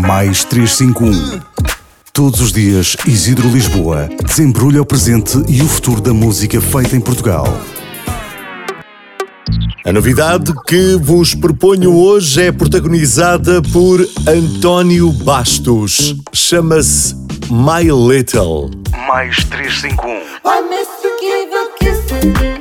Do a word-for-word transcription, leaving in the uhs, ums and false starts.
mais trezentos e cinquenta e um. Todos os dias, Isidro Lisboa desembrulha o presente e o futuro da música feita em Portugal. A novidade que vos proponho hoje é protagonizada por António Bastos. Chama-se My Little. Mais trezentos e cinquenta e um. I miss to give a kiss.